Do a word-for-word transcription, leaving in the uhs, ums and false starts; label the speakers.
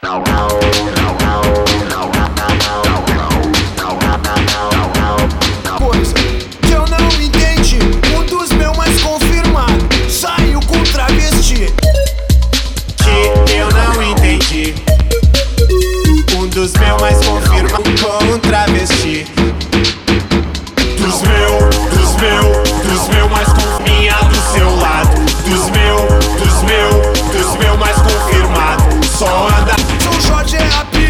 Speaker 1: Coisa que eu não entendi, um dos meus mais confirmado saiu com travesti.
Speaker 2: Que eu não entendi, um dos meus mais confirmado com um travesti. Dos meu, dos meu, dos meu mais confirminha do seu lado. Dos meu, dos meu, dos meu mais confirmado. Só anda.
Speaker 1: São Jorge é a